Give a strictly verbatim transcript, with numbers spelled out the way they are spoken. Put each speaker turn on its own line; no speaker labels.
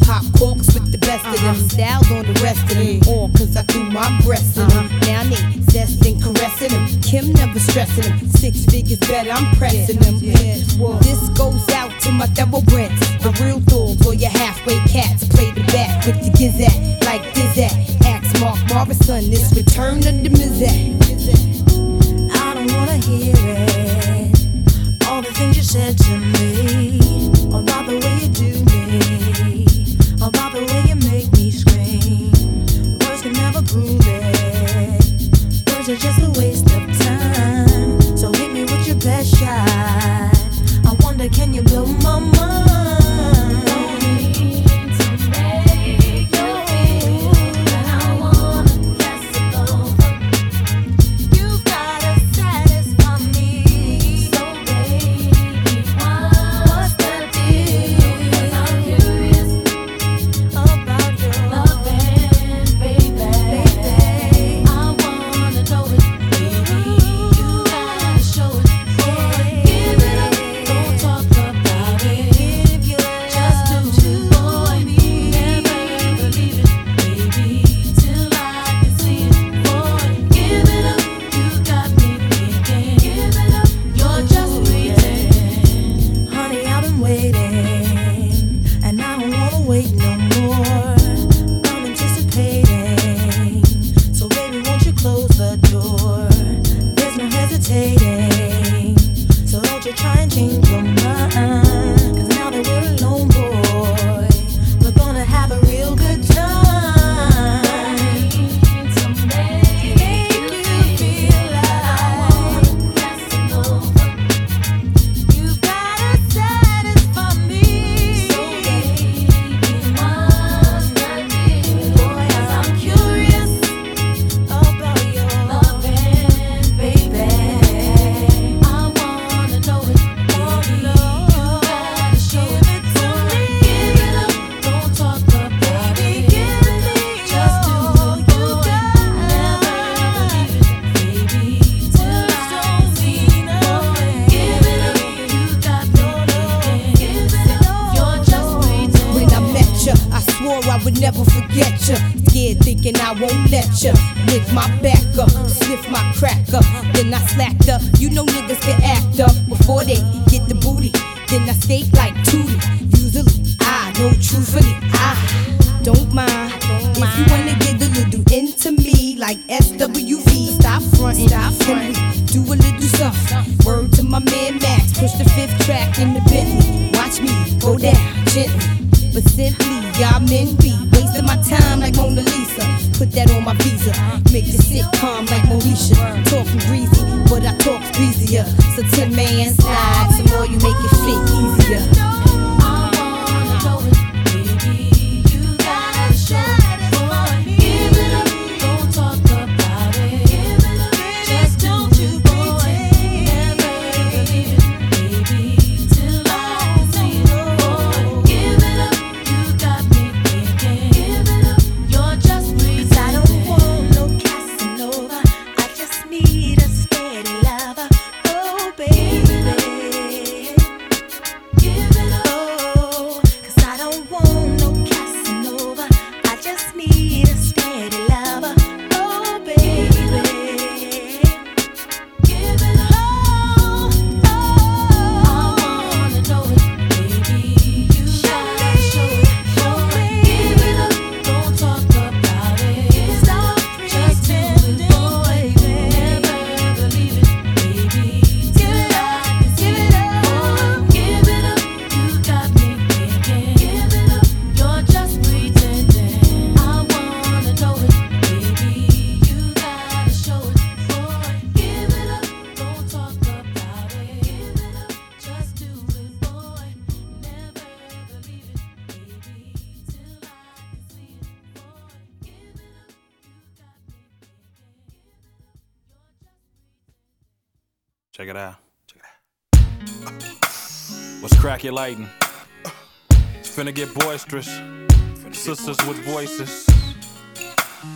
Pop corks with the best of them. Styles on the rest of them. All cause I threw my breasts in them. Now they zesting, caressing them. Kim never stressing them. Six figures better, I'm pressing them. This goes out to my thoroughbreds, the real dogs or your halfway cats. Play the back with the gizzat, like Dizat. Ask Mark Morrison, this return of the Mizat.
I don't wanna hear it. All the things you said to me, about the way you do me, about the way you make me scream. Words can never prove it. Words are just a waste of time. So hit me with your best shot. I wonder, can you blow my mind?
I would never forget ya. Scared thinking I won't let ya lick my back up, sniff my crack up. Then I slacked up. You know niggas can act up before they get the booty. Then I skate like Tootie. Usually I know truthfully I don't mind. If you wanna get a little into me like S W V, stop frontin', stop frontin'. Do a little something. Word to my man Max, push the fifth track in the Bentley. Watch me go down gently. But simply, I'm envy, wasting my time like Mona Lisa. Put that on my visa, make the sitcom like Moesha. Talking breezy, but I talk breezier. So ten man slide, some more you make it fit easier.
Check it out. Check it out. What's crack your lighting? It's finna get boisterous. Sisters with voices.